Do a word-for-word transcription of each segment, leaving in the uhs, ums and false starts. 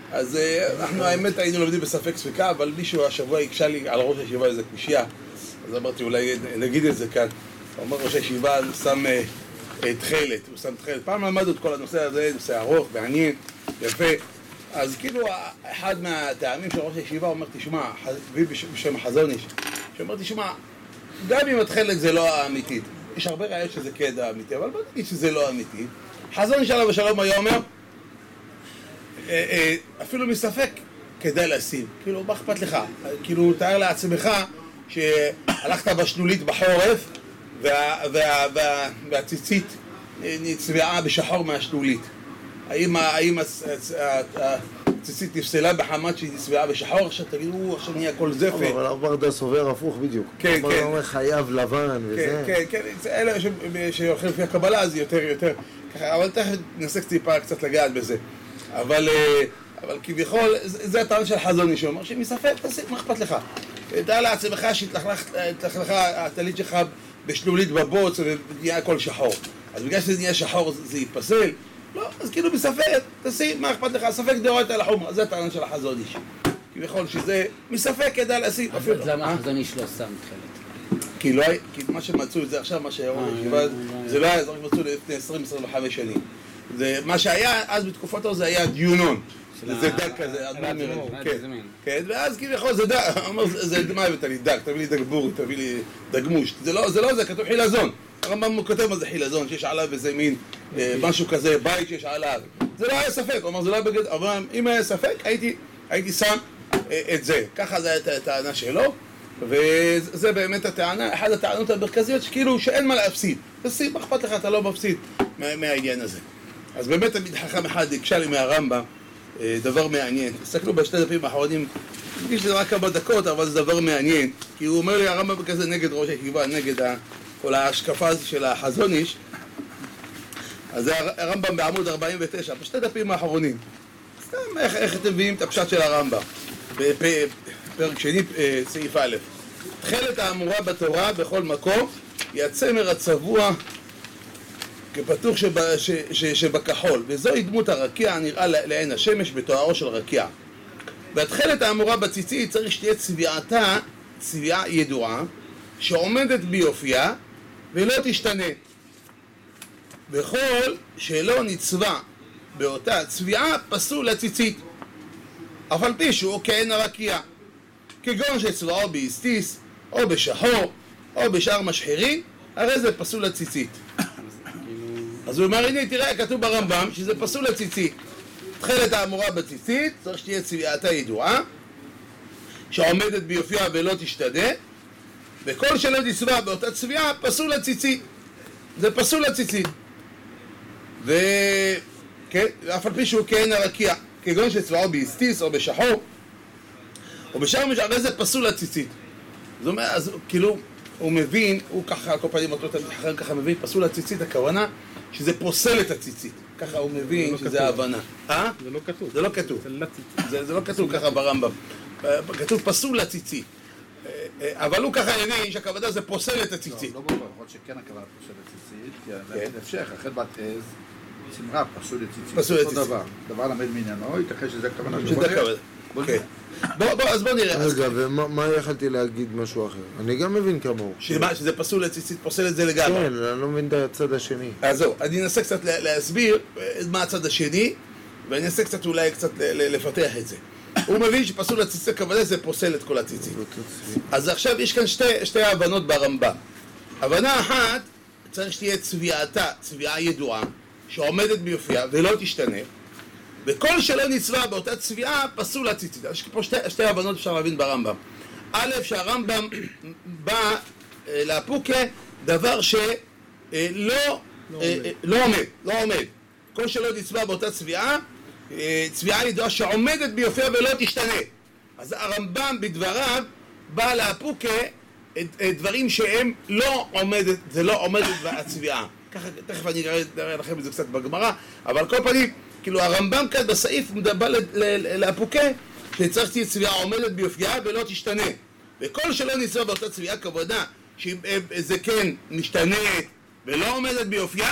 אז אנחנו האמת היינו לומדים בספק ספיקה, אבל מישהו השבוע הקשה לי על ראש הישיבה איזה קושייה, אז אמרתי אולי נגיד את זה כאן. הוא אומר ראש הישיבה שם תחילת, הוא שם תחילת. פעם למדנו את כל הנושא הזה, נושא ארוך, מעניין, יפה. אז כאילו אחד מהטעמים של ראש הישיבה אומר, תשמע, בשם החזון איש, שאומר, תשמע, גם אם התחילת זה לא האמיתית, יש הרבה ראיות שזה כן האמיתי, אבל בוא נגיד שזה לא האמיתי. חזון איש עליו השלום היה אומר, אפילו מספק כדאי לשים, כאילו מה אכפת לך? כאילו תאר לעצמך שהלכת בשלולית בחורף והציצית נצבעה בשחור מהשלולית. האם הציצית נפסלה בחמת שהיא נצבעה בשחור? עכשיו תגידו, עכשיו נהיה הכל זפת. אבל אברדה סובר הפוך בדיוק. כן, כן. אומר חייב לבן וזה. כן, כן, כן. אלה שהולכים לפי הקבלה זה יותר יותר ככה, אבל תכף ננסה טיפה קצת לגעת בזה. אבל, אבל כביכול, זה הטען של חזון איש, הוא אומר שמספק, תעשה, מה אכפת לך? תאר לעצמך שהתלכלך הטלית שלך בשלולית בבוץ ונהיה הכל שחור. אז בגלל שזה נהיה שחור זה ייפסל? לא, אז כאילו מספק, תעשי, מה אכפת לך? ספק דאורייתא על החומרא, זה הטען של החזון איש. כביכול שזה מספק כדאי לשים. אז למה החזון איש לא שם תחילת? כי לא, כי מה שמצאו את זה עכשיו, מה שהיום הישיבה, זה לא היה, זה רק מצאו לפני עשרים עשרים וחמש שנים. זה, מה שהיה, אז בתקופתו זה היה דיונון. זה דג כזה, אדמה מראות. כן, ואז כביכול זה דג, זה מה הבאת לי דג, תביא לי דג בור, תביא לי דגמוש. זה לא זה, זה כתוב חילזון. הרמב"ם כותב מה זה חילזון, שיש עליו איזה מין משהו כזה, בית שיש עליו. זה לא היה ספק, הוא אומר, זה לא היה בגד, אבל אם היה ספק, הייתי שם את זה. ככה זה הייתה הטענה שלו. וזה באמת הטענה, אחת הטענות המרכזיות שכאילו שאין מה להפסיד. תשים, מה אכפת לך, אתה לא מפסיד מהעניין הזה. אז באמת תמיד חכם אחד הקשה לי מהרמב"ם דבר מעניין. תסתכלו בשתי דפים האחרונים, נגיד שזה רק כמה דקות, אבל זה דבר מעניין. כי הוא אומר לי, הרמב"ם כזה נגד ראש הישיבה, נגד כל ההשקפה של החזון איש. אז זה הרמב"ם בעמוד ארבעים ותשע, בשתי דפים האחרונים. סתם, איך, איך אתם מביאים את הפשט של הרמב"ם? בפרק שני, סעיף א'. תחילת האמורה בתורה בכל מקום, היא הצמר הצבוע כפתוח שב, ש, ש, שבכחול, וזוהי דמות הרקיע הנראה לעין השמש בתוארו של רקיע. והתחילת האמורה בציצית צריך שתהיה צביעתה, צביעה ידועה, שעומדת ביופייה ולא תשתנה. וכל שלא נצבע באותה צביעה פסול לציצית, אף על פי שהוא כעין הרקיע, כגון שצבעו באסטיס, או בשחור, או בשאר משחירים, הרי זה פסול לציצית. אז הוא אומר, הנה תראה, כתוב ברמב"ם שזה פסול לציצית. תחילת האמורה בציצית, צריך שתהיה צביעתה ידועה, שעומדת ביופייה ולא תשתנה, וכל שלא נצבע באותה צביעה פסול לציצית. זה פסול לציצית. וכן, אף על פי שהוא כעין הרקיע, כגון שצבעו באסטיס או בשחור, או בשאר משחר, הרי זה פסול לציצית. זאת אומרת, אז כאילו, הוא מבין, הוא ככה, כל פעמים אותו תמיד אחר ככה מבין, פסול לציצית, הכוונה שזה פוסל את הציצית. ככה הוא מבין שזה ההבנה. אה? זה לא כתוב. זה לא כתוב. זה לא כתוב ככה ברמב"ם. כתוב פסול לציצית. אבל הוא ככה הבין שהכוונה זה פוסל את הציצית. לא, לא ברור, יכול שכן הכוונה פוסל לציצית, כי זה המשך, אחרי בת עז, צמרה פסול לציצית. פסול לציצית. אותו דבר. דבר למד מעניינו, ייתכן שזה הכוונה. שזה הכוונה. בוא, בוא, אז בוא נראה. רגע, ומה יכלתי להגיד משהו אחר? אני גם מבין כמוהו. שמה, שזה פסול לציצית, פוסל את זה לגמרי. כן, אני לא מבין את הצד השני. אז זהו, אני אנסה קצת להסביר מה הצד השני, ואני אנסה קצת אולי קצת לפתח את זה. הוא מבין שפסול לציצית כוונה זה פוסל את כל הציצית. אז עכשיו יש כאן שתי, שתי הבנות ברמב"ם. הבנה אחת, צריך שתהיה צביעתה, צביעה ידועה, שעומדת ביופייה ולא תשתנה, וכל שלא נצבע באותה צביעה פסול לציצית. יש פה שתי, שתי הבנות אפשר להבין ברמב"ם. א', שהרמב"ם בא להפוקה דבר שלא לא לא עומד, לא עומד. כל שלא נצבע באותה צביעה, צביעה ידועה שעומדת ביופייה ולא תשתנה. אז הרמב"ם בדבריו בא להפוקה דברים שהם לא עומדת, זה לא עומדת הצביעה. ככה, תכף אני אראה לכם את זה קצת בגמרא, אבל כל פנים, כאילו הרמב"ם כאן בסעיף בא להפוקה שצריך שתהיה צביעה עומדת ביופייה ולא תשתנה. וכל שלא נצבע באותה צביעה כוונה שזה כן משתנה ולא עומדת ביופייה,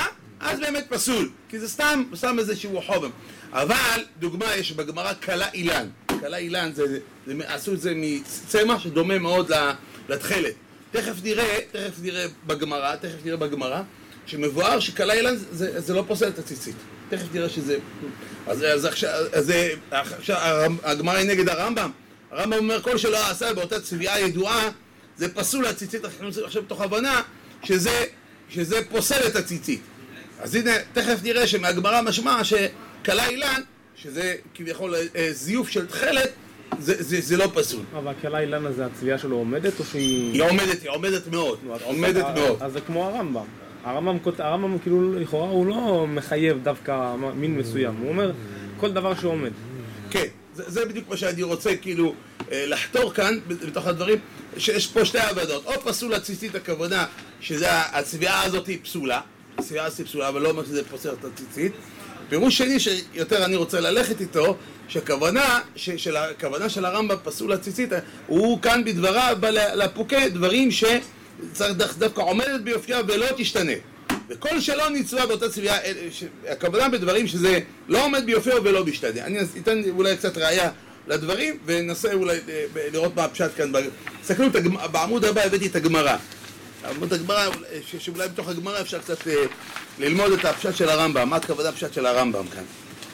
אז באמת פסול, כי זה סתם, סתם איזשהו חומר. אבל, דוגמה, יש בגמרא קלה אילן. קלה אילן, זה, זה, זה, עשו את זה מצמח שדומה מאוד לתכלת. תכף נראה, תכף נראה בגמרא, תכף נראה בגמרא, שמבואר שקלה אילן זה, זה לא פוסל את הציצית. תכף נראה שזה... אז, אז עכשיו, אז, עכשיו הגמרא היא נגד הרמב"ם. הרמב"ם אומר, כל שלא עשה באותה צביעה ידועה, זה פסול הציצית. אנחנו נמצאים עכשיו בתוך הבנה שזה, שזה פוסל את הציצית. אז הנה, תכף נראה שמהגמרא משמע שקלה אילן, שזה כביכול זיוף של תכלת, זה, זה, זה לא פסול. אבל הקלה אילן הזה, הצביעה שלו עומדת או שהיא... היא עומדת, היא עומדת מאוד. עומדת מאוד. אז זה כמו הרמב"ם. הרמב"ם, הרמב"ם כאילו לכאורה הוא לא מחייב דווקא מין מסוים. הוא אומר כל דבר שעומד. כן, זה, זה בדיוק מה שאני רוצה כאילו לחתור כאן בתוך הדברים, שיש פה שתי עבודות. או פסול הציצית, הכוונה שהצביעה הזאת היא פסולה, הצביעה הזאת היא פסולה, אבל לא אומר שזה פוסל את הציצית. פירוש שני שיותר אני רוצה ללכת איתו, שהכוונה של, הכוונה של הרמב"ם פסול הציצית, הוא כאן בדבריו בא לפוקה דברים שצריך דווקא עומדת ביופייה ולא תשתנה. וכל שלא נצווה באותה צביעה, הכוונה בדברים שזה לא עומד ביופייה ולא משתנה. אני אתן אולי קצת ראייה לדברים וננסה אולי לראות מה הפשט כאן. תסתכלו בעמוד הבא, הבאתי את הגמרא. בעמוד הגמרא, שאולי בתוך הגמרא אפשר קצת ללמוד את הפשט של הרמב"ם. מה הכוונה הפשט של הרמב"ם כאן?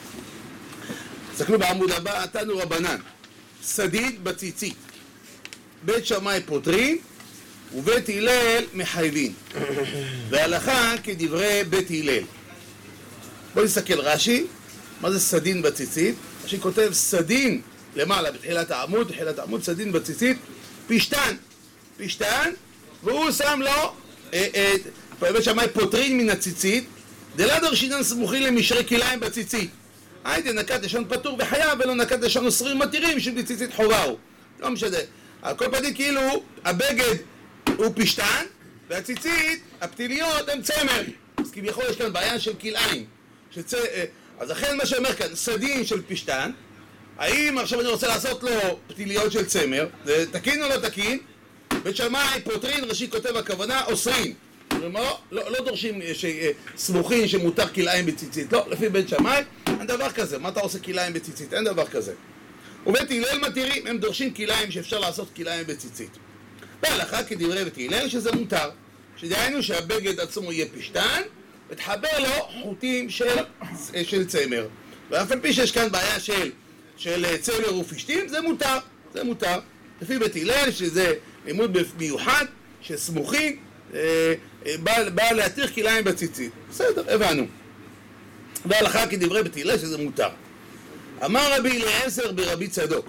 תסתכלו בעמוד הבא, תנו רבנן, סדית בציצית, בית שמאי פותרים ובית הלל מחייבים, והלכה כדברי בית הלל. בואו נסתכל רש"י, מה זה סדין בציצית? רש"י כותב סדין למעלה בתחילת העמוד, בתחילת העמוד סדין בציצית, פשטן, פשטן, והוא שם לו, בית שמאי פותרים מן הציצית, דלה דרשינן סמוכים למשרי כליים בציצית. הייתי נקט לשון פטור וחייב ולא נקט לשון אוסרים מתירים שבציצית חובה הוא. לא משנה. על כל פנים כאילו הבגד הוא פשטן והציצית, הפתיליות הם צמר. אז כביכול יש כאן בעיה של כלאיים. שצ... אז לכן מה שאומר כאן, סדין של פשטן, האם עכשיו אני רוצה לעשות לו פתיליות של צמר, זה תקין או לא תקין? בית שמאי פותרין, רש"י כותב הכוונה אוסרים. לא, לא, לא דורשים סמוכים שמותר כלאיים בציצית, לא, לפי בית שמאי אין דבר כזה. מה אתה עושה כלאיים בציצית? אין דבר כזה. ובית הלל מתירים, הם דורשים כלאיים שאפשר לעשות כלאיים בציצית. בהלכה כדברי בית הלל שזה מותר, שדהיינו שהבגד עצמו יהיה פשטן ותחבר לו חוטים של, של צמר. ואף על פי שיש כאן בעיה של, של צמר ופשטים, זה מותר, זה מותר. לפי בית הלל שזה לימוד מיוחד שסמוכים בא, בא להתיר כלאיים בציצית. בסדר, הבנו. והלכה כדברי בית הלל שזה מותר. אמר רבי אליעזר ברבי צדוק,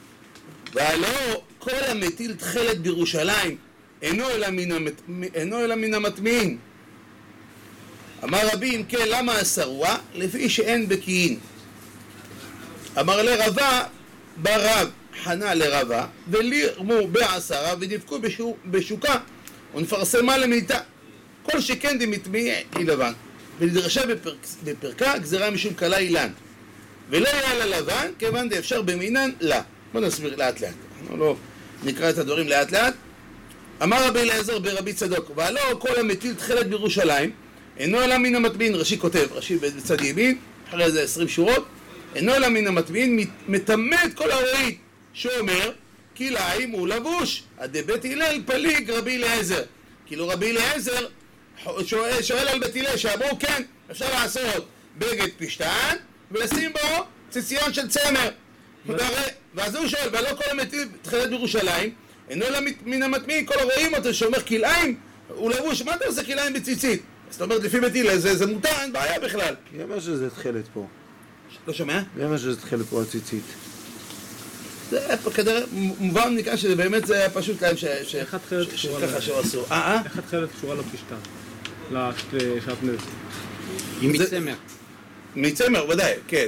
והלא כל המטיל תכלת בירושלים אינו אלא מן, המת... אינו אלא מן המטמין. אמר רבי, אם כן, למה אסרוה? לפי שאין בקיין. אמר לרבה, בא רב חנה לרבה, ולירמו בעשרה ודבקו בשוק, בשוקה ונפרסמה למיתה. כל שכן דמטמיע היא לבן. ולדרשה בפרק, בפרקה גזרה משום קלה אילן. ולא היה לה לבן, כיוון דאפשר במינן לה. בואו נסביר לאט לאט. אנחנו לא נקרא את הדברים לאט לאט. אמר רבי אליעזר ברבי צדוק, והלא כל המטיל תכלת בירושלים, אינו אלא מן המטמין. רש"י כותב, רש"י בצד ימין, אחרי זה עשרים שורות, אינו אלא מן המטמין, מטמא את כל הרועית, שאומר, כלאיים הוא לבוש, עד בית הלל פליג רבי אליעזר. כאילו רבי אליעזר שואל, שואל על בית הלל, שאמרו כן, אפשר לעשות בגד פשטן, ולשים בו ציציון של צמר. ואז הוא שואל, ולא כל המטיל תכלת בירושלים, אינו אלא מן המטמין, כל הרואים אותו שאומר כלאיים, הוא לבוש, מה אתה עושה כלאיים בציצית? זאת אומרת, לפי בית הלל, זה, זה מותר, אין בעיה בכלל. למה שזה תכלת פה? לא שומע? למה שזה תכלת פה הציצית? זה כדאי, מובן מכאן שזה באמת זה היה פשוט להם שככה שהוא עשו. אה, אה? איך התכלת קשורה לפשטן? לשעטנז? היא מצמר. מצמר, ודאי, כן.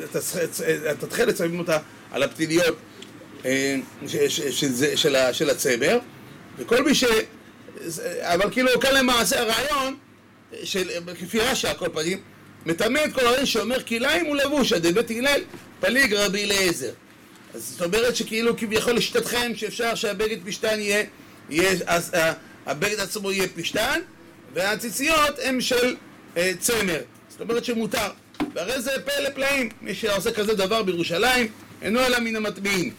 את התכלת שמים אותה על הפתיליות של הצמר, וכל מי ש... אבל כאילו כאן למעשה הרעיון, כפי רש"י על כל פנים, מטמא את כל הרעיון שאומר כלאיים הוא לבוש, עד בית הלל פליג רבי אליעזר. אז זאת אומרת שכאילו כביכול לשיטתכם שאפשר שהבגד פשטן יהיה, יהיה אז הבגד עצמו יהיה פשטן, והציציות הם של, אה, צמר. זאת אומרת שמותר. והרי זה פלא פלאים, מי שעושה כזה דבר בירושלים, אינו אלא מן המטביעים.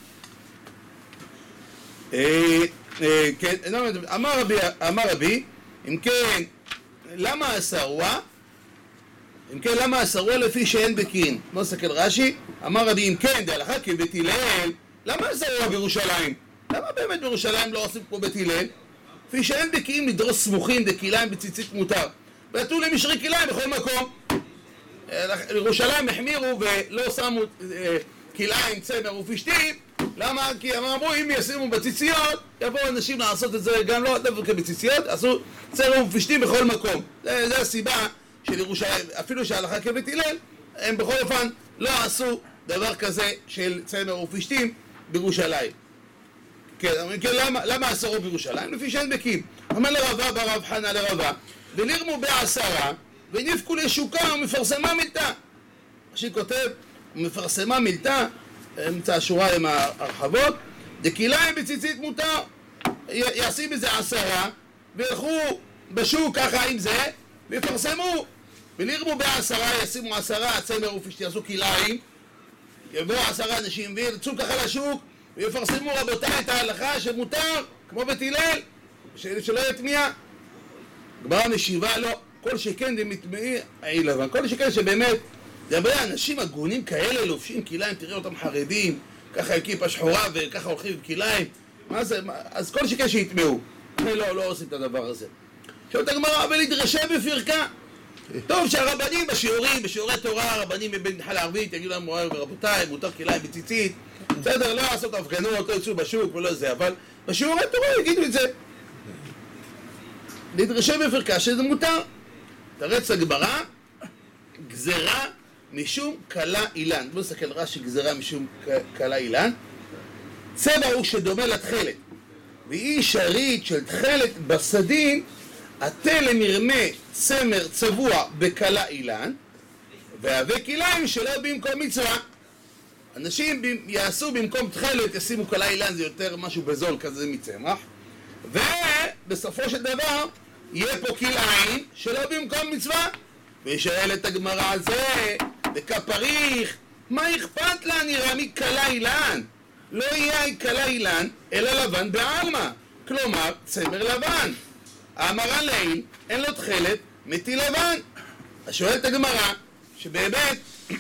אה, אה, כן, אמר רבי, אמר רבי, אם כן, למה אסרוע? אם כן, למה אסרוע לפי שאין בקין? בוא נסתכל רש"י, אמר רבי, אם כן, דהלכה כבית הלל, למה אסרוע בירושלים? למה באמת בירושלים לא עושים כמו בית הלל? לפי שאין בקין לדרוס סמוכים דקיליים בציצית מותר. ועטו למשרי קיליים בכל מקום. בירושלים החמירו ולא שמו קיליים, צמר ופשתים. למה? כי הם אמרו, אם ישימו בציציות, יבואו אנשים לעשות את זה גם לא דווקא בציציות, עשו צמר ופשתים בכל מקום. זה, זה הסיבה של ירושלים, אפילו שההלכה כבית הלל, הם בכל אופן לא עשו דבר כזה של צמר ופשתים בירושלים. כן, כן, למה, למה אסרו בירושלים? לפי שאין בקים. אומר לרבה ברב חנה לרבה, ולירמו בעשרה, ונפקו לשוקה ומפרסמה מילתה. השי כותב, ומפרסמה מילתה, אמצע השורה עם ההרחבות, דקיליים בציצית מותר, יעשים בזה עשרה, וילכו בשוק ככה עם זה, ויפרסמו, ולירמו בעשרה, ישימו עשרה, צמר ופשתי, יעשו קיליים, יבואו עשרה אנשים וירצו ככה לשוק, ויפרסמו רבותיי את ההלכה שמותר, כמו בית הלל, שלא יטמיע. גמרא משיבה לא, כל שכן דמטמעי עי לבן, כל שכן שבאמת, זה הרבה אנשים הגונים כאלה לובשים קיליים, תראה אותם חרדים, ככה עם כיפה שחורה וככה הולכים עם קיליים, מה זה, מה, אז כל שכן שיטמעו. לא, לא עושים את הדבר הזה. עכשיו אתה גמרא, אבל ידרשה בפרקה. טוב שהרבנים בשיעורים, בשיעורי תורה, הרבנים מבין נחל הערבית, יגידו להם, רבותיי, מותר קיליים בציצית, בסדר, לא לעשות הפגנות, לא יצאו בשוק ולא זה, אבל בשיעורי תורה יגידו את זה. לדרשה בפרקה שזה מותר. תרץ הגמרא, גזרה משום קלה אילן. בואו נסתכל רש"י, גזרה משום קלה אילן. צבע הוא שדומה לתכלת, והיא שרית של תכלת בסדין, התלם מרמה צמר צבוע בקלה אילן, והווה כיליים שלא במקום מצווה. אנשים יעשו במקום תכלת, ישימו קלה אילן, זה יותר משהו בזול כזה מצמח, ובסופו של דבר יהיה פה כיליים שלא במקום מצווה. וישאל את הגמרא על זה, בכפריך, מה אכפת לה נראה מקלה אילן? לא יהיה קלה אילן, אלא לבן בעלמא, כלומר צמר לבן. אמרה ליל, אין לו תכלת, מטיל לבן. אז שואלת הגמרא, שבאמת,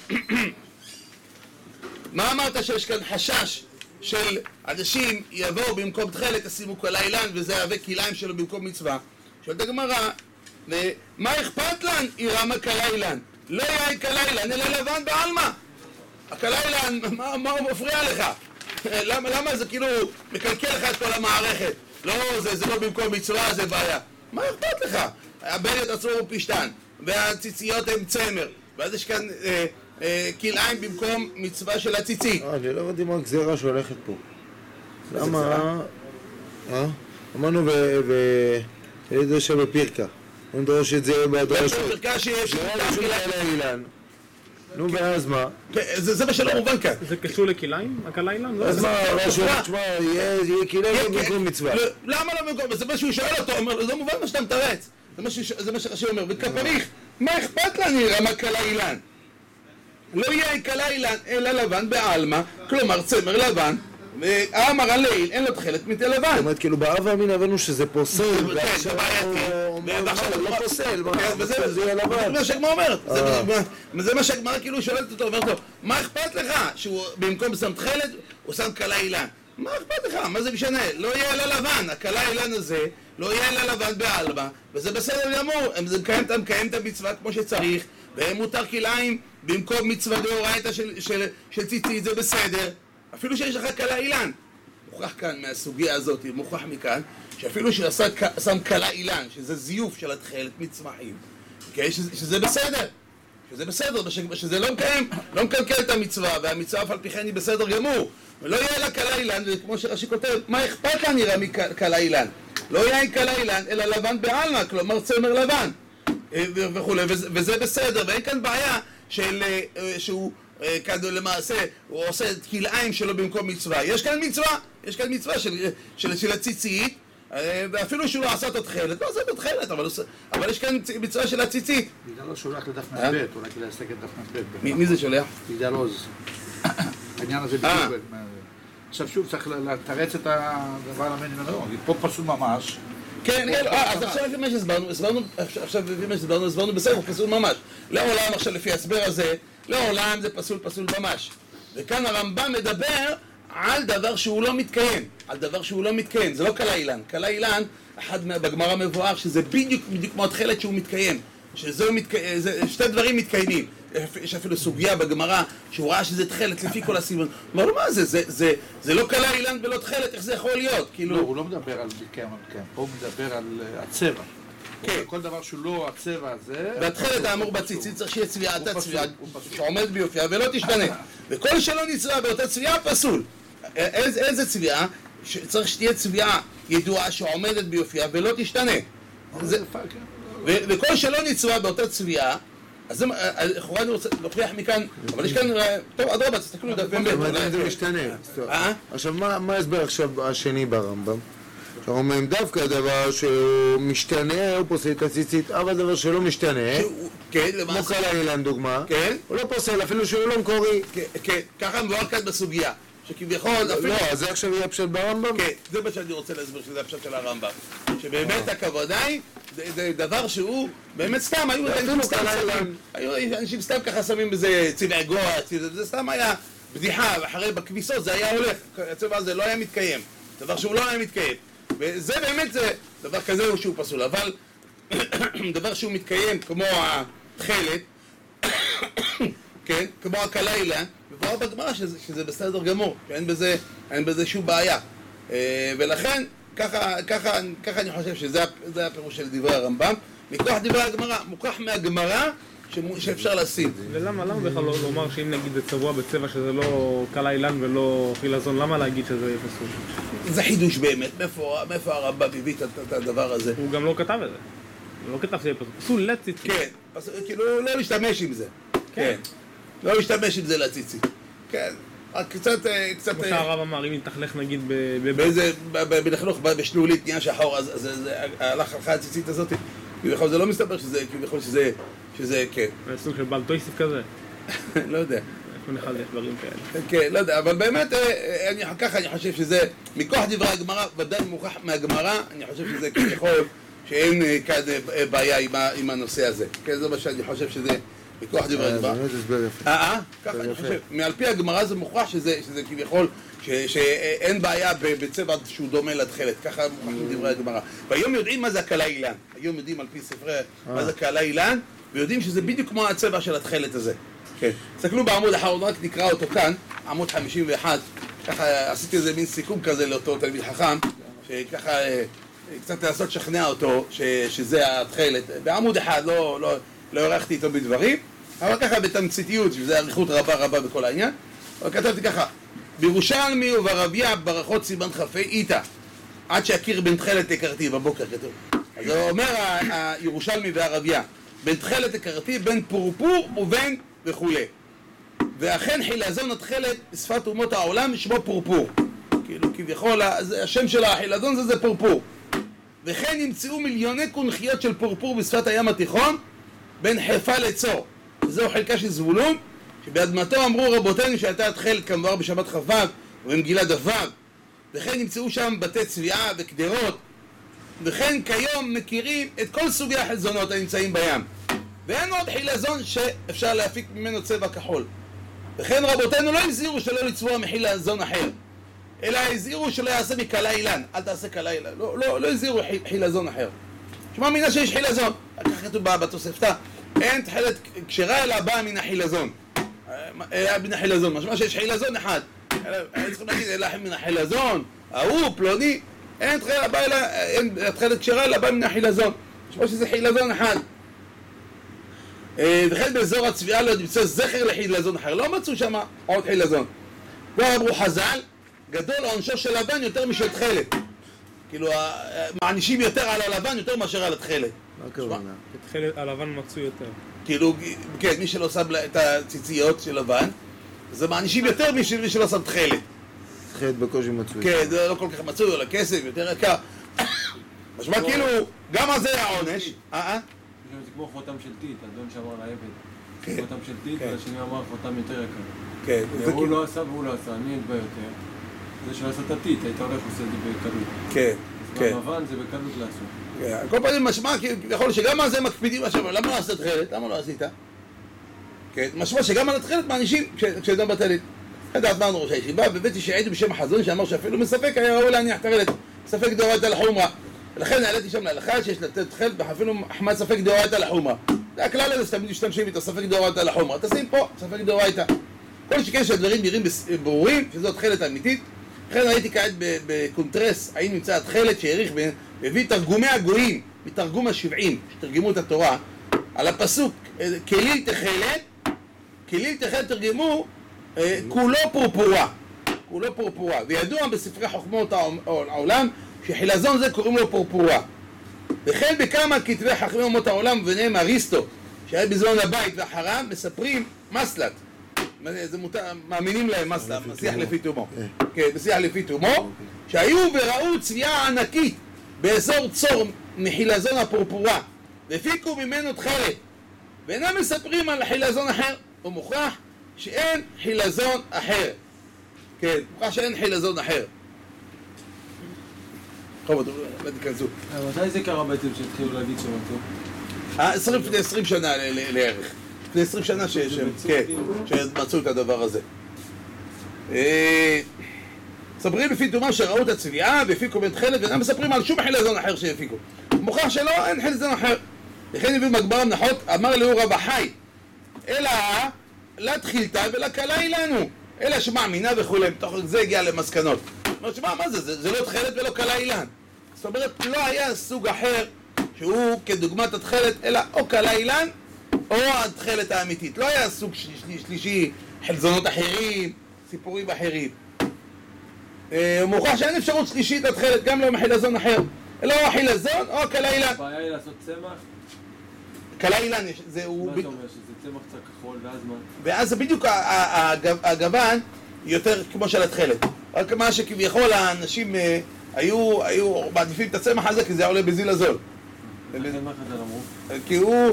מה אמרת שיש כאן חשש של אנשים יבואו במקום תכלת, ישימו קלה אילן, וזה יהווה כיליים שלו במקום מצווה? שואלת הגמרא, ומה אכפת לן ירמה קלה אילן? לא יהיה קלה אילן, אלא לבן בעלמא. הקלה אילן, מה, מה הוא מפריע לך? למה, למה זה כאילו מקלקל לך את כל המערכת? לא, זה, זה לא במקום מצווה, זה בעיה. מה אכפת לך? הבלט עצמו הוא פשטן, והציציות הם צמר, ואז יש כאן אה, אה, כיליים במקום מצווה של הציצית. אה, אני לא יודעת מה הגזירה שהולכת פה. למה? אה? אמרנו ו... איזה שם בפירקה. אני דורש את זה בדורש... בפרקה שיש... אילן. נו, ואז מה? זה מה שלא מובן כאן. זה קשור לכיליים? הקלה אילן? אז מה, משהו, תשמע, יהיה כיליים במקום מצווה. למה לא במקום? זה מה שהוא שואל אותו, אומר, זה מובן מה שאתה מתרץ. זה מה שרש"י אומר, בכפריך, מה אכפת לנו רמה קלה אילן? לא יהיה קלה אילן, אלא לבן בעלמא, כלומר צמר לבן, ואמר הליל, אין לו תכלת מתי לבן. זאת אומרת, כאילו באב ואמין הבנו שזה פוסל, כן, זה בעייתי. לא פוסל, זה יהיה לבן. זה מה שהגמרא אומרת. זה מה שהגמרא כאילו שואלת אותו, אומרת לו, מה אכפת לך שהוא במקום שם תכלת, הוא שם קלה אילן? מה אכפת לך? מה זה משנה? לא יהיה אלא לבן. הקלה אילן הזה לא יהיה אלא לבן בעלמא, וזה בסדר גמור. אתה מקיים את המצווה כמו שצריך, והם מותר כיליים במקום מצווה דאורייתא של ציצית, זה בסדר. אפילו שיש לך קלה אילן. מוכח כאן מהסוגיה הזאת, מוכח מכאן, שאפילו ששם קלה אילן, שזה זיוף של התכלת מצמחים, שזה בסדר. שזה בסדר, שזה לא מקיים, לא מקלקל את המצווה, והמצווה אף על פי כן היא בסדר גמור. ולא יהיה לה קלה אילן, וכמו שרש"י כותב, מה אכפת לה נראה מקלה אילן? לא יהיה קלה אילן, אלא לבן בעלמא, כלומר צמר לבן, וכו', וזה בסדר, ואין כאן בעיה של, שהוא, כאן למעשה, הוא עושה את כלאיים שלו במקום מצווה. יש כאן מצווה, יש כאן מצווה של, של, של הציצית, ואפילו שהוא לא עשה את התכלת, לא עשה את התכלת, אבל יש כאן מצווה של הציצית. בגלל שהוא הולך לדף מ"ב, אולי כדי להסתכל דף מ"ב. מי זה שולח? בגלל עוז. העניין הזה בדיוק. עכשיו שוב צריך לתרץ את הדבר למין ממנו, פה פסול ממש. כן, אז עכשיו לפי מה שהסברנו, הסברנו, עכשיו לפי מה שהסברנו, הסברנו בסדר, פסול ממש. לעולם עכשיו לפי ההסבר הזה, לעולם זה פסול פסול ממש. וכאן הרמב"ם מדבר על דבר שהוא לא מתקיים, על דבר שהוא לא מתקיים, זה לא קלה אילן. קלה אילן, אחד בגמרא מבואר שזה בדיוק בדיוק כמו התכלת שהוא מתקיים, שזה מתקיים, שתי דברים מתקיימים. יש אפילו סוגיה בגמרא שהוא ראה שזה תכלת לפי כל הסיבון. אמר לו, מה זה? זה, זה, זה לא קלה אילן ולא תכלת, איך זה יכול להיות? כאילו... לא, הוא לא מדבר על מתקיים, פה הוא מדבר על הצבע. כן. כל דבר שהוא לא הצבע הזה... והתכלת האמור בציצית צריך שיהיה צביעת הצביעה שעומד ביופייה ולא תשתנה. וכל שלא נצבע באותה צביעה פסול. איזה צביעה? צריך שתהיה צביעה ידועה שעומדת ביופייה ולא תשתנה. וכל שלא נצבע באותה צביעה, אז לכאורה אני רוצה להוכיח מכאן, אבל יש כאן, טוב, אדרבה, תסתכלו דף בן בן. זה משתנה. עכשיו, מה ההסבר עכשיו השני ברמב"ם? אנחנו אומרים דווקא דבר שהוא משתנה, הוא פוסל את הציצית, אבל דבר שלא משתנה, כמו קלה אילן דוגמה, הוא לא פוסל, אפילו שהוא לא מקורי. כן, ככה מבואר כאן בסוגיה, שכביכול... לא, אז זה עכשיו יהיה הפשט ברמב"ם? כן, זה מה שאני רוצה להסביר, שזה הפשט של הרמב"ם. שבאמת הכוונה היא, זה דבר שהוא באמת סתם, היו אנשים סתם ככה שמים בזה צבעי גוע, זה סתם היה בדיחה, ואחרי בכביסות זה היה הולך, הצבע הזה לא היה מתקיים, דבר שהוא לא היה מתקיים. וזה באמת זה, דבר כזה הוא שהוא פסול, אבל דבר שהוא מתקיים כמו התכלת, כן, כמו הקלה אילן, מבואר בגמרא שזה, שזה בסדר גמור, שאין בזה, אין בזה שום בעיה. ולכן, ככה, ככה, ככה אני חושב שזה זה הפירוש של דברי הרמב"ם, מכוח דברי הגמרא, מוכח מהגמרא שאפשר לשים. ולמה, למה בכלל לא לומר שאם נגיד זה צבוע בצבע שזה לא קלה אילן ולא חילזון, למה להגיד שזה יהיה פסול? זה חידוש באמת, מאיפה הרמב"ם הביא את הדבר הזה? הוא גם לא כתב את זה, הוא לא כתב שזה פסול, פסול לציצית. כן, כאילו לא להשתמש עם זה, כן, לא להשתמש עם זה לציצית, כן, קצת, קצת... כמו שהרב אמר, אם נתחלך נגיד באיזה, בלחלוך בשלולית נהיה שחור, אז הלך הלכה הציצית הזאת, כביכול זה לא מסתבר שזה, כביכול שזה, שזה, כן. זה סוג של בעל טויסף כזה? לא יודע. איפה נחלך דברים כאלה? כן, לא יודע, אבל באמת, ככה אני חושב שזה, מכוח דברי הגמרא, ודאי מוכח מהגמרא, אני חושב שזה כביכול שאין כאן בעיה עם הנושא הזה. כן, זה מה שאני חושב שזה מכוח דברי הגמרא. זה הסבר יפה. אה, אה, ככה אני חושב. מעל פי הגמרא זה מוכח שזה כביכול שאין בעיה בצבע שהוא דומה לתכלת, ככה מוכחים דברי הגמרא. והיום יודעים מה זה הקלה אילן. היום יודעים על פי ספרי מה זה קלה אילן, ויודעים שזה בדיוק כמו הצבע של התכלת הזה. כן. תסתכלו בעמוד האחרון, רק נקרא אותו כאן, עמוד חמישים ואחת, ככה עשיתי איזה מין סיכום כזה לאותו תלמיד חכם, שככה קצת לנסות שכנע אותו שזה התכלת. בעמוד אחד לא, לא, לא ערכתי איתו בדברים, אבל ככה בתמציתיות, שזה אריכות רבה רבה בכל העניין, אבל כתבתי ככה, בירושלמי וברביה ברכות סימן כ"ה איתה, עד שיכיר בין תכלת הכרתי, בבוקר כתוב. אז הוא אומר הירושלמי והרביה, בין תכלת הכרתי, בין פורפור ובין וכולי. ואכן חילזון התכלת בשפת אומות העולם שמו פורפור. כאילו כביכול השם של החילזון זה זה פורפור. וכן נמצאו מיליוני קונכיות של פורפור בשפת הים התיכון בין חיפה לצור. זהו חלקה של זבולון, שבאדמתו אמרו רבותינו שהייתה התכלת כמובן בשבת כ"ו ובמגילה ד'. וכן נמצאו שם בתי צביעה וקדרות. וכן כיום מכירים את כל סוגי החלזונות הנמצאים בים. ואין עוד חילזון שאפשר להפיק ממנו צבע כחול. וכן רבותינו לא הזהירו שלא לצבוע מחילזון אחר, אלא הזהירו שלא יעשה מקלה אילן. אל תעשה קלה אילן. לא, לא, לא הזהירו חילזון אחר. שמע מינה שיש חילזון. כך כתוב בתוספתא. אין תכלת כשרה אלא באה מן החילזון. מן החילזון. משמע שיש חילזון אחד. צריכים להגיד אלא מן החילזון, ההוא, פלוני. אין תכלת כשרה אלא באה מן החילזון. משמע שזה חילזון אחד. וכן באזור הצביעה לא נמצא זכר לחילזון אחר, לא מצאו שם עוד חילזון. כבר אמרו חז"ל, גדול עונשו של לבן יותר משל תכלת. כאילו, מענישים יותר על הלבן יותר מאשר על התכלת. מה הכוונה? התכלת, הלבן מצוי יותר. כאילו, כן, מי שלא שם את הציציות של לבן, זה מענישים יותר מי שלא שם תכלת. תכלת בקושי מצוי. כן, זה לא כל כך מצוי, אלא כסף, יותר יקר. משמע כאילו, גם על זה העונש. אה? זה כמו חותם של טיט, אדון שאמר לעבד. כן. חותם של טיט, והשני אמר חותם יותר יקר. כן. הוא לא עשה והוא לא עשה, אני אתבע יותר. זה שלא עשה את הטיט, היית הולך עושה את זה בקלות. כן, כן. אז במובן זה בקלות לעשות. כל פעמים משמע, יכול להיות שגם על זה מקפידים, למה לא עשית תכלת? למה לא עשית? כן, משמע שגם על התכלת מענישים כשאדם בטלית. לדעת מה ראש הישיבה, בבית שהעידו בשם החזון שאמר שאפילו מספק היה ראוי להניח תכלת, ספק דאורייתא לחומרא. ולכן העליתי שם להלכה שיש לתת תכלת אפילו מחמת ספק דאורייתא לחומרא. זה הכלל הזה שתמיד משתמשים איתו, ספק דאורייתא לחומרא. תשים פה, ספק דאורייתא. כל שכן שהדברים נראים ברורים, שזו תכלת אמיתית. לכן ראיתי כעת בקונטרס, האם נמצא התכלת שהעריך והביא תרגומי הגויים, מתרגום השבעים, שתרגמו את התורה, על הפסוק, כליל תכלת, כליל תכלת תרגמו, כולו פורפורה, כולו פורפורה, וידוע בספרי חוכמות העולם שחילזון זה קוראים לו פורפורה. וכן בכמה כתבי חכמי אומות העולם וביניהם אריסטו שהיה בזמן הבית ואחריו מספרים מסלת, זה מותר, מאמינים להם מסלת, משיח לפי תומו, כן, משיח לפי תומו, שהיו וראו צביעה ענקית באזור צור מחילזון הפורפורה והפיקו ממנו תכלת, ואינם מספרים על חילזון אחר, ומוכרח שאין חילזון אחר. כן, מוכרח שאין חילזון אחר. חובות, לא תיכנסו. מתי זה קרה בעצם שהתחילו להגיד שמתו? לפני עשרים שנה לערך. לפני עשרים שנה שמצאו את הדבר הזה. מספרים לפי תומה שראו את הצביעה והפיקו בין תכלת, ואינם מספרים על שום חילזון אחר שהפיקו. מוכרח שלא, אין חילזון אחר. לכן הביאו מגבר מנחות, אמר לאו רב החי, אלא לא תחילתה ולא קלה אילנו, אלא שמאמינה וכולי, בתוך זה הגיע למסקנות. זאת אומרת, מה זה? זה, זה לא תכלת ולא קלה אילן. זאת אומרת, לא היה סוג אחר שהוא כדוגמת התכלת, אלא או קלה אילן או התכלת האמיתית. לא היה סוג שלישי, שלישי חלזונות אחרים, סיפורים אחרים. מוכרח שאין אפשרות שלישית התכלת, גם לא מחילזון אחר. אלא או החילזון או קלה אילן. הבעיה היא לעשות צמח? קלה אילן, זה הוא... מה אתה אומר? שזה צמח קצת כחול ואז מה? ואז זה בדיוק הגוון יותר כמו של התכלת. רק מה שכביכול האנשים היו, היו מעדיפים את הצמח הזה כי זה עולה בזיל הזול. מה חז"ל אמרו? כי הוא...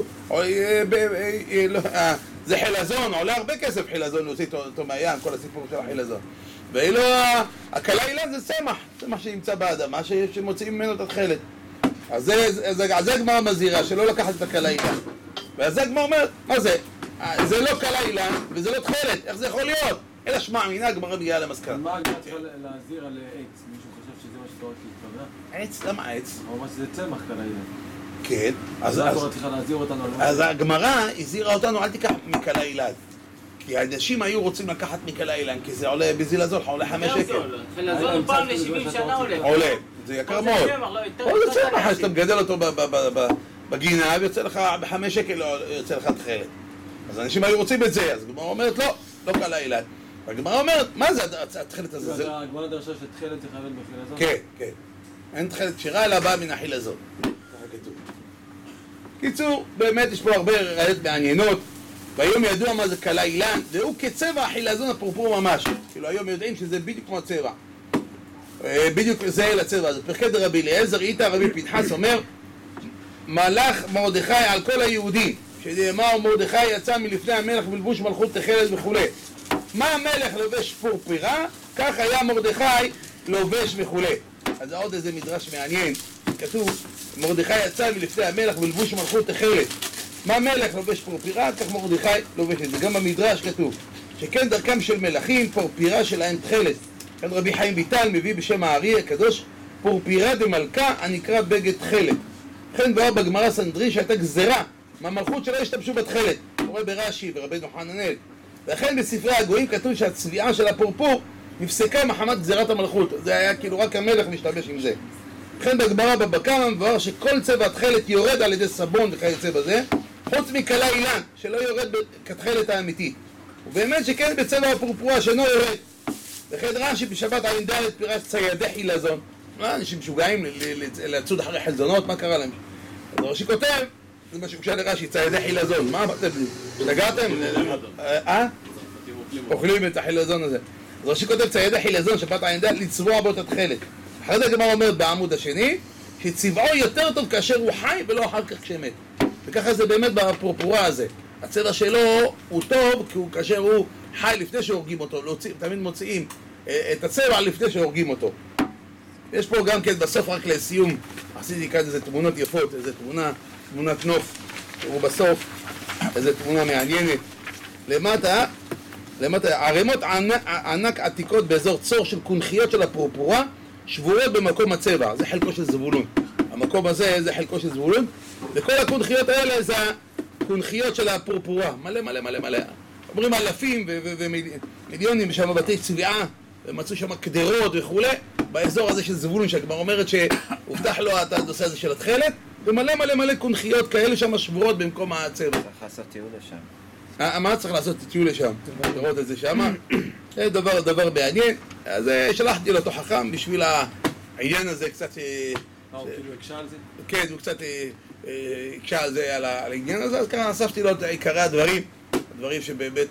זה חילזון, עולה הרבה כסף חילזון להוציא אותו מהים, כל הסיפור של החילזון. ואילו הקלה אילן זה צמח, צמח שנמצא באדמה שמוציאים ממנו את התכלת. אז זה הגמרא מזהירה, שלא לקחת את הקלה אילן. ואז זה הגמרא אומרת, מה זה? זה לא קלה אילן וזה לא תכלת, איך זה יכול להיות? אלא שמע, מינה הגמרא מגיעה למסקנה. מה הגמרא צריכה להזהיר על עץ? מישהו חושב שזה מה שאתה רוצה להתכוון? עץ? למה עץ? הוא אמר שזה צמח קלה אילן. כן. אז הגמרא צריכה להזהיר אותנו על מה? אז הגמרא הזהירה אותנו, אל תיקח מקלה אילן. כי האנשים היו רוצים לקחת מקלה אילן, כי זה עולה בזיל הזול, עולה חמש שקל. חילזון פעם ל-שבעים שנה עולה. עולה, זה יקר מאוד. או זה צמח, שאתה מגדל אותו בגינה ויוצא לך בחמש שקל, יוצא לך תכלת. אז האנשים היו רוצים את זה, אז הגמרא אומרת לא, לא קלה אילן. והגמרא אומרת, מה זה התכלת הזה? הגמרא דרשה שתכלת זה חייבת בחילזון? כן, כן. אין תכלת כשירה אלא באה מן החילזון. קיצור, באמת יש פה הרבה ראיות מעניינות. והיום ידוע מה זה קלה אילן, והוא כצבע החילזון הפורפור ממש. כאילו היום יודעים שזה בדיוק כמו הצבע. בדיוק זה לצבע הזה. פרקי דרבי אליעזר איתה רבי פנחס אומר, מלך מרדכי על כל היהודים, שנאמר מרדכי יצא מלפני המלך בלבוש מלכות תכלת וכו'. מה המלך לובש פורפרה, כך היה מרדכי לובש וכו'. אז עוד איזה מדרש מעניין, כתוב, מרדכי יצא מלפני המלך בלבוש מלכות תכלת. מה מלך לובש פורפירה, כך מרדכי לובש את זה. גם במדרש כתוב שכן דרכם של מלכים, פורפירה שלהם תכלת. כאן רבי חיים ויטל מביא בשם הארי הקדוש, פורפירה דמלכה הנקרא בגד תכלת. לכן באה בגמרא סנהדרין שהייתה גזרה מהמלכות שלא השתמשו בתכלת. קורא ברש"י ורבי חננאל. ולכן בספרי הגויים כתוב שהצביעה של הפורפור נפסקה מחמת גזירת המלכות. זה היה כאילו רק המלך משתמש עם זה. לכן בגמרא בבא קמא מבואר שכל צבע תכלת יורד על ידי סבון וכיוצא בזה, חוץ מקלה אילן, שלא יורד כתכלת האמיתית. ובאמת שכן בצבע הפורפורה שאינו יורד. לכן רש"י בשבת ע"ד פירש ציידי חילזון. מה, אנשים משוגעים לצוד אחרי חלזונות, מה קרה להם? אז רש"י כותב, זה מה שקושר לרש"י, ציידי חילזון. מה אמרתם? השתגעתם? אה? אוכלים את החילזון הזה. אז רש"י כותב ציידי חילזון, שבת ע"ד, לצבוע בו את התכלת. אחרי זה הגמרא אומרת בעמוד השני, שצבעו יותר טוב כאשר הוא חי ולא אחר כך כשמת. וככה זה באמת בפורפורה הזה. הצבע שלו הוא טוב כי הוא כאשר הוא חי לפני שהורגים אותו, להוציא, תמיד מוציאים את הצבע לפני שהורגים אותו. יש פה גם כן בסוף, רק לסיום, עשיתי כאן איזה תמונות יפות, איזה תמונה, תמונת נוף, תראו בסוף, איזה תמונה מעניינת. למטה, למטה, ערימות ענק, ענק עתיקות באזור צור של קונכיות של הפורפורה, שבורות במקום הצבע, זה חלקו של זבולון. המקום הזה זה חלקו של זבולון, וכל הקונכיות האלה זה הקונכיות של הפורפורה, מלא מלא מלא מלא. אומרים אלפים ומיליונים שם בתי צביעה, ומצאו שם קדרות וכו', באזור הזה של זבולון, שהגמרא אומרת שהובטח לו את הנושא הזה של התכלת, ומלא מלא מלא קונכיות כאלה שם שבורות במקום הצבע. צריך לעשות טיול לשם. מה צריך לעשות טיול לשם? לראות את זה שם. זה דבר, דבר מעניין. אז שלחתי לו אותו חכם בשביל העניין הזה קצת... הוא כאילו הקשה על זה? כן, הוא קצת הקשה על זה, על העניין הזה, אז ככה אספתי לו את עיקרי הדברים, הדברים שבאמת...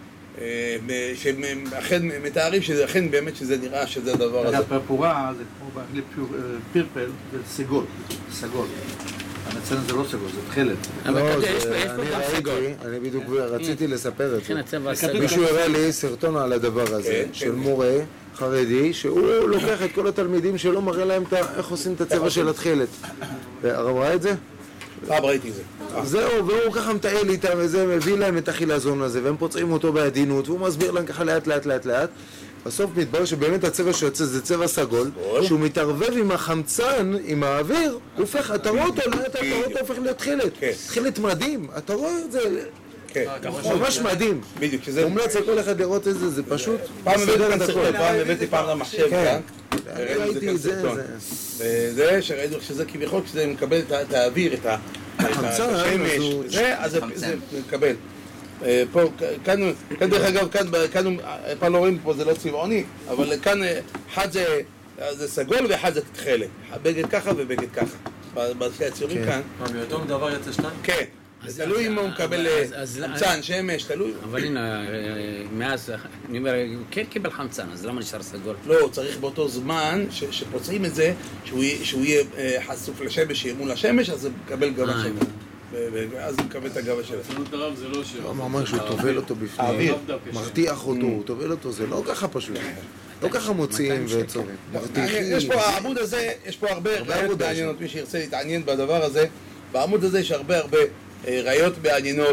שהם אכן מתארים שזה אכן באמת שזה נראה שזה הדבר הזה. הפורפורה זה כמו באנגלית פירפל, זה סגול, סגול. אצלנו זה לא סגול, זה תכלת. אני ראיתי, אני בדיוק רציתי לספר את זה. מישהו הראה לי סרטון על הדבר הזה, של מורה חרדי, שהוא לוקח את כל התלמידים שלו, מראה להם איך עושים את הצבע של התכלת. הרב ראה את זה? פעם ראיתי את זה. זהו, והוא ככה מטייל איתם וזה, מביא להם את החילזון הזה, והם פוצעים אותו בעדינות, והוא מסביר להם ככה לאט לאט לאט לאט. בסוף מתברר שבאמת הצבע שיוצא זה צבע סגול, שהוא מתערבב עם החמצן, עם האוויר, הוא הופך, אתה רואה אותו, לאט אתה רואה אותו הופך להיות תכלת. תכלת מדהים, אתה רואה את זה, ממש מדהים. בדיוק, שזה... מומלץ לכל אחד לראות את זה, זה פשוט... פעם הבאתי פעם למחשב כאן, ראיתי את זה, וזה שראינו שזה כביכול, כשזה מקבל את האוויר, את השמש, אז זה מקבל. פה, כאן, כאן דרך אגב, כאן, פעם לא רואים פה, זה לא צבעוני, אבל כאן אחד זה סגול ואחד זה תכלת. בגד ככה ובגד ככה. בשתי הציורים כאן. מה, מאותו דבר יצא שתיים? כן. זה תלוי אם הוא מקבל חמצן, שמש, תלוי. אבל הנה, מאז, אני אומר, הוא כן קיבל חמצן, אז למה נשאר סגול? לא, צריך באותו זמן שפוצעים את זה, שהוא יהיה חשוף לשמש, שיהיה מול השמש, אז הוא מקבל גבה שלו. ואז הוא מקבל את הגבה שלו. צנות הרב זה לא שלו. הוא אמר שהוא טובל אותו בפנים, מרתיח אותו, הוא טובל אותו, זה לא ככה פשוט. לא ככה מוציאים וצורים. יש פה, העמוד הזה, יש פה הרבה ראיות מעניינות, מי שירצה להתעניין בדבר הזה. בעמוד הזה יש הרבה הרבה ראיות מעניינות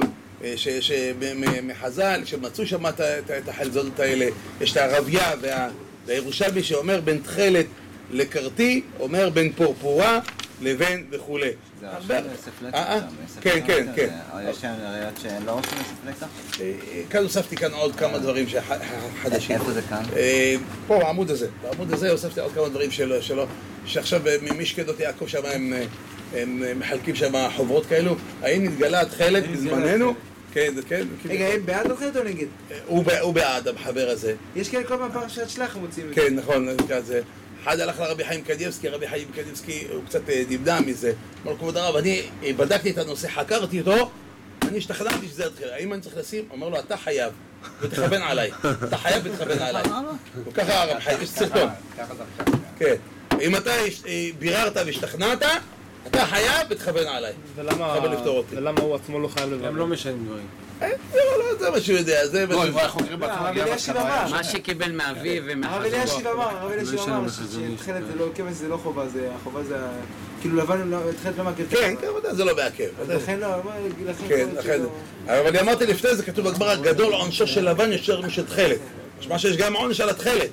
מחז"ל, שמצאו שם את החלזונות האלה. יש את הרביה והירושלמי שאומר בין תכלת לקרתי, אומר בין פורפורה לבין וכולי. זה עכשיו ספלקה? כן, כן, כן. יש שם ראיות שלא רוצים לספלקה? כאן הוספתי כאן עוד כמה דברים חדשים. איפה זה כאן? פה, בעמוד הזה. בעמוד הזה הוספתי עוד כמה דברים שלו, שעכשיו ממשקדות יעקב שם הם מחלקים שם חוברות כאלו. האם נתגלה התכלת בזמננו? כן, זה כן. רגע, הם בעד התכלת או נגד? הוא בעד, המחבר הזה. יש כאלה כל פעם פרשת שלח מוצאים את זה. כן, נכון, זה. אחד הלך לרבי חיים קניבסקי, רבי חיים קניבסקי הוא קצת דימדם מזה. אמר כבוד הרב, אני בדקתי את הנושא, חקרתי אותו, אני השתכנעתי שזה התחיל. האם אני צריך לשים? אומר לו, אתה חייב, ותכוון עליי. אתה חייב ותכוון עליי. וככה הרבי חיים, יש סרטון. כן. אם אתה ביררת והשתכנעת, אתה חייב ותכוון עליי. ולמה הוא עצמו לא חייב לבוא? הם לא משנים דברים. זה מה שהוא יודע, זה מה שהוא יודע. מה שקיבל מאביו ומחזור. הרב אלישיב אמר, הרב אלישיב אמר שתכלת זה לא, כבש זה לא חובה, החובה זה, כאילו לבן, תכלת לא מעכב. כן, זה לא מעכב. לכן לא, לכן לא. אבל אני אמרתי לפני זה, כתוב בגמרא, גדול עונשו של לבן יותר משל תכלת. משמע שיש גם עונש על התכלת.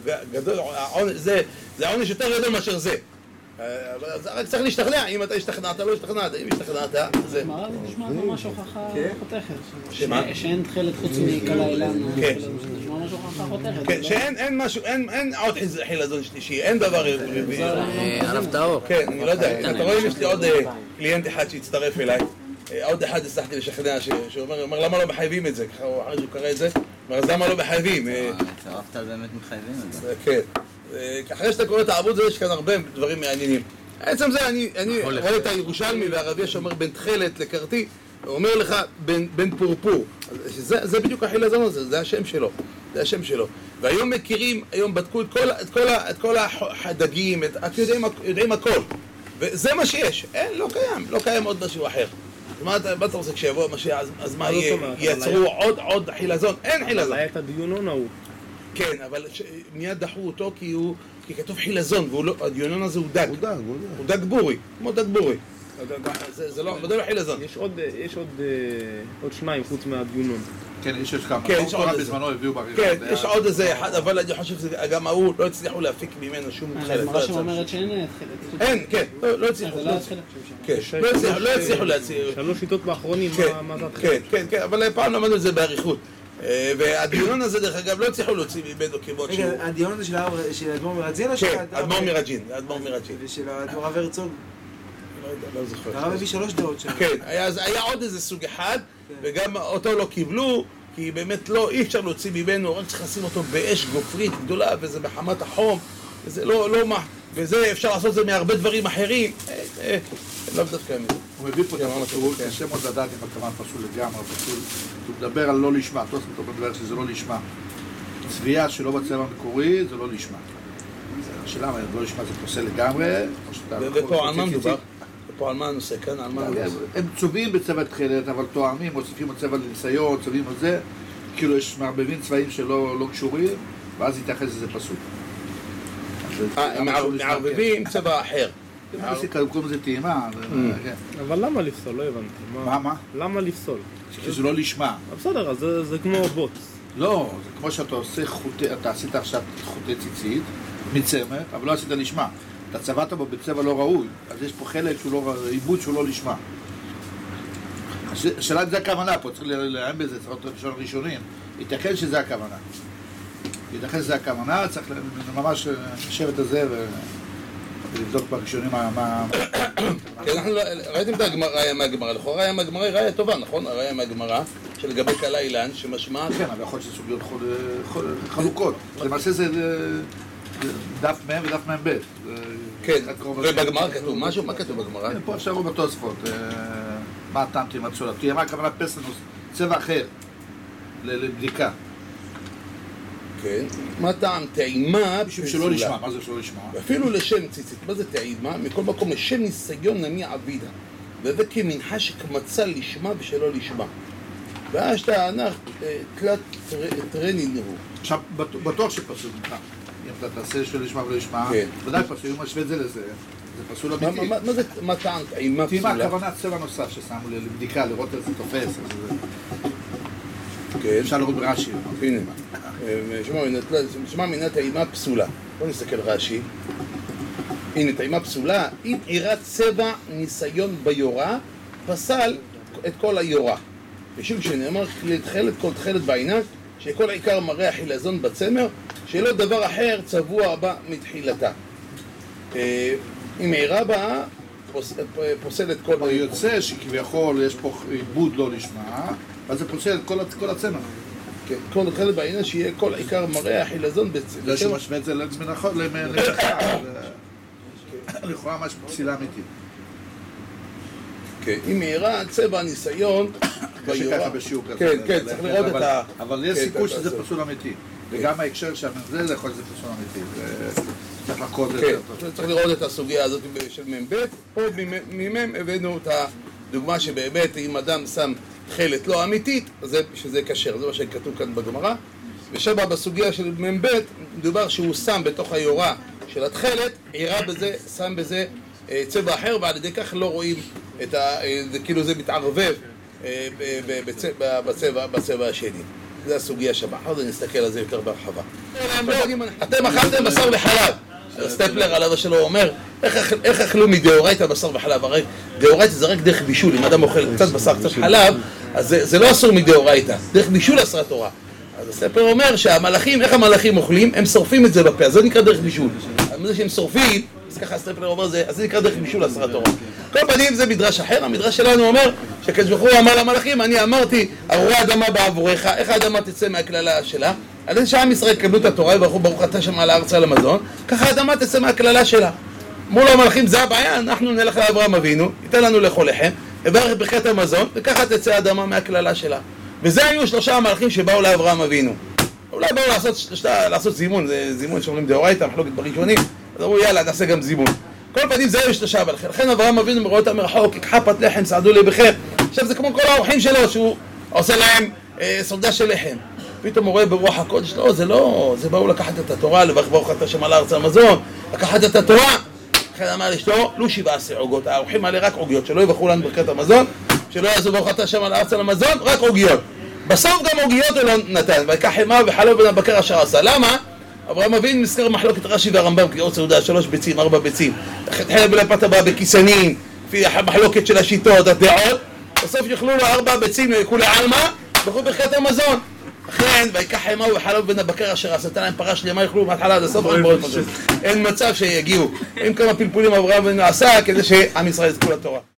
זה העונש יותר גדול מאשר זה. רק צריך להשתכנע, אם אתה השתכנעת, לא השתכנעת, אם השתכנעת, זה... מה זה נשמע ממש הוכחה חותכת? שאין תכלת חוץ מכל האילן, נשמע ממש הוכחה חותכת. כן, שאין משהו, אין עוד חילזון שלישי, אין דבר רביעי. ערב טהור. כן, אני לא יודע, אתה רואה, יש לי עוד קליינט אחד שהצטרף אליי, עוד אחד הצלחתי לשכנע, שאומר, למה לא מחייבים את זה? ככה, אחרי שהוא קרא את זה, אומר, אז למה לא מחייבים? צרפת באמת מחייבים את זה. כן. אחרי שאתה קורא את העמוד הזה, יש כאן הרבה דברים מעניינים. בעצם זה, אני רואה את הירושלמי והרבייה שאומר בין תכלת לקרתי, הוא אומר לך בין פורפור. זה בדיוק החילזון הזה, זה השם שלו. זה השם שלו. והיום מכירים, היום בדקו את כל הדגים, יודעים הכל. וזה מה שיש, אין, לא קיים, לא קיים עוד משהו אחר. מה אתה רוצה כשיבוא משיח, אז מה ייצרו עוד חילזון? אין חילזון. היה את הדיונון ההוא. כן, אבל מיד דחו אותו כי הוא, כי כתוב חילזון, והדיונון הזה הוא דג. הוא דג, הוא דג. הוא דג בורי, כמו דג בורי. זה לא, זה לא חילזון. יש עוד, יש עוד, עוד שניים חוץ מהדיונון. כן, יש כמה. כן, יש עוד איזה. כן, יש עוד איזה אחד, אבל אני חושב שגם ההוא לא הצליחו להפיק ממנו שום תחילת. הגמרא שאומרת שאין תחילת. אין, כן, לא הצליחו. לא הצליחו להציע. שלוש שיטות באחרונים, מה זה התחילה? כן, כן, אבל פעם למדנו את זה באריכות. והדיונון הזה, דרך אגב, לא הצליחו להוציא ממנו כמות שהוא... רגע, הדיונון הזה של אדמו"ר מרג'ין? כן, אדמו"ר מרג'ין, אדמו"ר מרג'ין. ושל הרב הרצוג? לא יודע, לא זוכר. הרב הביא שלוש דעות שם. כן, היה עוד איזה סוג אחד, וגם אותו לא קיבלו, כי באמת לא, אי אפשר להוציא ממנו, רק צריך לשים אותו באש גופרית גדולה, וזה בחמת החום, וזה לא, לא מה, וזה אפשר לעשות זה מהרבה דברים אחרים, לא דווקא מזה. הוא מביא פה את הפסול, קשה מאוד לדעת אם הכוון פסול לגמרי, פסול, הוא מדבר על לא לשמה, תוספות הוא מדבר שזה לא לשמה. צביעה שלא בצבע המקורי זה לא לשמה. השאלה, לא לשמה זה פוסל לגמרי, ופה על מה מדובר? פה על מה הנושא כאן? על מה הנושא? הם צובעים בצבע תכלת, אבל תואמים, מוסיפים עוד צבע לניסיון, צובעים עוד זה, כאילו יש מערבבים צבעים שלא קשורים, ואז יתייחס לזה פסול. מערבבים צבע אחר. קוראים לזה טעימה. אבל למה לפסול? לא הבנתי. מה? מה? למה לפסול? כי זה לא לשמה. בסדר, אז זה כמו בוץ. לא, זה כמו שאתה עושה חוטי, אתה עשית עכשיו חוטי ציצית מצמר, אבל לא עשית לשמה. אתה צבעת בו בצבע לא ראוי, אז יש פה חלק שהוא לא, עיבוד שהוא לא לשמה. השאלה אם זה הכוונה פה, צריך לעם בזה, צריך להיות ראשון ראשונים. ייתכן שזה הכוונה. ייתכן שזה הכוונה, צריך ממש לשבת על זה ולבדוק בראשונים מה... ראיתם את הראיה מהגמרא, לכאורה ראיה מהגמרא היא ראיה טובה, נכון? הראיה מהגמרא שלגבי קלה אילן, שמשמע... כן, אבל יכול להיות שסוגיות חלוקות. למעשה זה דף מהם ודף מהם ב'. כן, ובגמרא כתוב משהו? מה כתוב בגמרא? פה אפשרו בתוספות. מה הטעם תאימת סולה? תאימה הכוונה פסלנוס, צבע אחר לבדיקה. כן, מה טעם תאימה? בשביל שלא לשמה, מה זה שלא לשמה? אפילו לשם ציצית, מה זה תאימה? מכל מקום לשם ניסיון נמי עבידה, וזה כמנחה שכמצא לשמה ושלא לשמה. ואז טענה תלת טרני נראו. עכשיו, בטוח שפסול ממך. אם אתה תעשה שלא לשמה ולא לשמה, ודאי פסול, אם משווה את זה לזה, זה פסול אמיתי. מה טעם תאימה פסולה? תאימה, הכוונה צבע נוסף ששמו לבדיקה, לראות איך זה תופס. אפשר לראות ברש"י. הנה, שמע מינה טעימה פסולה. בואו נסתכל רש"י. הנה, טעימה פסולה, אם עירת צבע ניסיון ביורה, פסל את כל היורה. ושוב שנאמר, תחלת כל תחלת בעינה, שכל עיקר מראה החילזון בצמר, שלא דבר אחר צבוע בה מתחילתה. אם עירה בה, פוסל את כל... אבל יוצא שכביכול יש פה עיבוד לא לשמה, אז זה פוסל את כל הצמר. כן, כל תחלת בעינה שיהיה כל עיקר מראה החילזון בצמר. זה שמשווה את זה למלאכה, לכאורה משהו פסילה אמיתית. כן, אם מהירה צבע ניסיון ככה בשיעור כזה. כן, כן, צריך לראות את ה... אבל יש סיכוי שזה פסול אמיתי. וגם ההקשר שם, זה יכול להיות פסול אמיתי. צריך לחקור את זה יותר טוב. צריך לראות את הסוגיה הזאת של מ"ב, פה ממ"ם הבאנו את הדוגמה שבאמת אם אדם שם תכלת לא אמיתית, שזה כשר, זה מה שכתוב כאן בגמרא. ושבה בסוגיה של מ"ב מדובר שהוא שם בתוך היורה של התכלת, עירה בזה, שם בזה צבע אחר, ועל ידי כך לא רואים את ה... כאילו זה מתערבב בצבע, בצבע השני. זה הסוגיה שבה. אחר זה נסתכל על זה יותר בהרחבה. אתם אכלתם בשר וחלב. סטפלר עליו שלו אומר, איך אכלו מדאורייתא בשר וחלב? הרי דאורייתא זה רק דרך בישול. אם אדם אוכל קצת בשר, קצת חלב, אז זה לא אסור מדאורייתא. דרך בישול אסרה תורה. אז הסטפלר אומר שהמלאכים, איך המלאכים אוכלים? הם שורפים את זה בפה. אז זה נקרא דרך בישול. זה שהם שורפים, אז ככה הסטפלר אומר, אז זה נקרא דרך בישול אסרה תורה. כל פנים זה מדרש אחר. המדרש שלנו אומר שהקדוש ברוך הוא אמר למלאכים, אני אמרתי, ארורה אדמה בעבורך, איך האדמה תצא מהכללה שלה? על זה שעם ישראל קבלו את התורה וברכו ברוך אתה שם על הארץ על המזון, ככה האדמה תצא מהכללה שלה. מול המלאכים זה הבעיה, אנחנו נלך לאברהם אבינו, ייתן לנו לאכול לחם, וברך ברכת המזון, וככה תצא האדמה מהכללה שלה. וזה היו שלושה המלאכים שבאו לאברהם אבינו. אולי באו לעשות, לעשות זימון, זה זימון שאומרים דאורייתא, מחלוקת בראשונים, אז אמרו יאללה נעשה גם זימון. כל פנים זה יש לשעה, לכן אברהם אבינו רואה אותם מרחוק, יקחה פת לחם, סעדו לי בכם. עכשיו זה כמו כל האורחים שלו, שהוא עושה להם אה, סעודה של לחם. פתאום הוא רואה ברוח הקודש, לא, זה לא, זה באו לקחת את התורה, לברך ברוך אתה השם על הארץ המזון, לקחת את התורה. לכן אמר לאשתו, לא שבעה עשר עוגות, האורחים האלה רק עוגיות, שלא יברכו לנו ברכת המזון, שלא יעשו ברוך אתה השם על הארץ המזון, רק עוגיות. בסוף גם עוגיות הוא לא נתן, ויקח חמאה וחלב בן הבקר אשר עשה. למה? אברהם אבינו נזכר מחלוקת רש"י והרמב"ם, קריאות סעודה, שלוש ביצים, ארבע ביצים, חלב בלפת הבא בכיסנים, לפי המחלוקת של השיטות, הדעות, בסוף יאכלו לו ארבע ביצים, לכולי עלמא, ברכו ברכת המזון. לכן, ויקח חמאה וחלב בן הבקר אשר עשתה להם פרה שלמה, יאכלו מההתחלה עד הסוף, אין מצב שיגיעו. עם כמה פלפולים אברהם אבינו עשה כדי שעם ישראל יזכו לתורה.